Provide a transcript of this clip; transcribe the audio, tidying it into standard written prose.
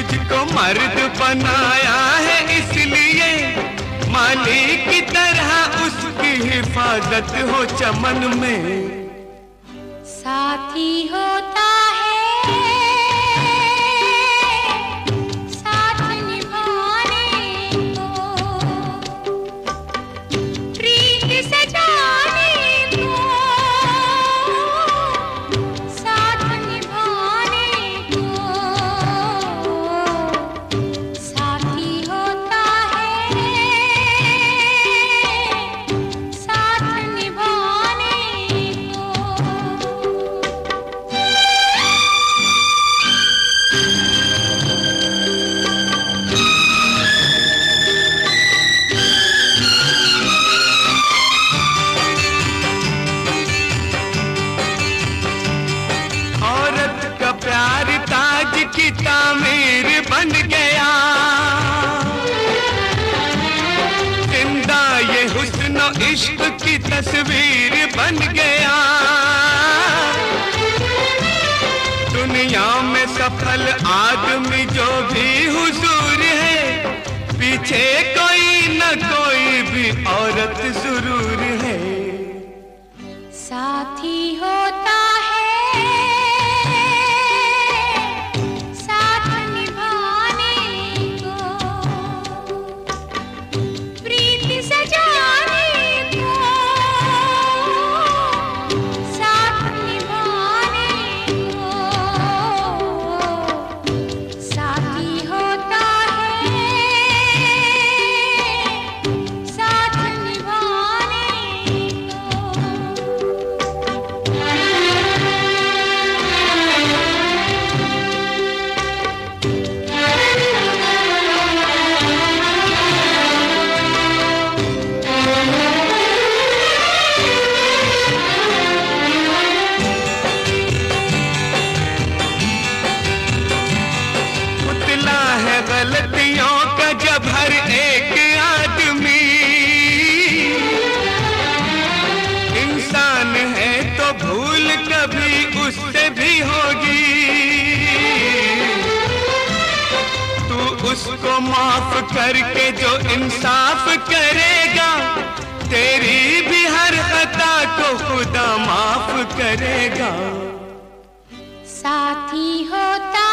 तुझको मर्द बनाया है इसलिए मालिक की तरह उसकी हिफाजत हो चमन में। साथी होता है साथ निभाने को, प्रीत सजाने को, साथ निभाने को। साथी होता है साथ निभाने को। औरत का प्यार ताज की तामीर बन गया, जिंदा ये हुस्न इश्क की तस्वीर बन गया। दुनिया में सफल आदमी जो भी हुजूर है, पीछे कोई न कोई भी औरत जरूर है। साथी होता है साथ निभाने को, प्रीत सजाने को, साथ निभाने को। साथी होता है साथ निभाने पुतला है गलतियों का जब हर एक आदमी, इंसान है तो भूल कभी उससे भी होगी। तू उसको माफ करके जो इंसाफ करेगा, तेरी भी हर खता को खुदा माफ करेगा। साथी होता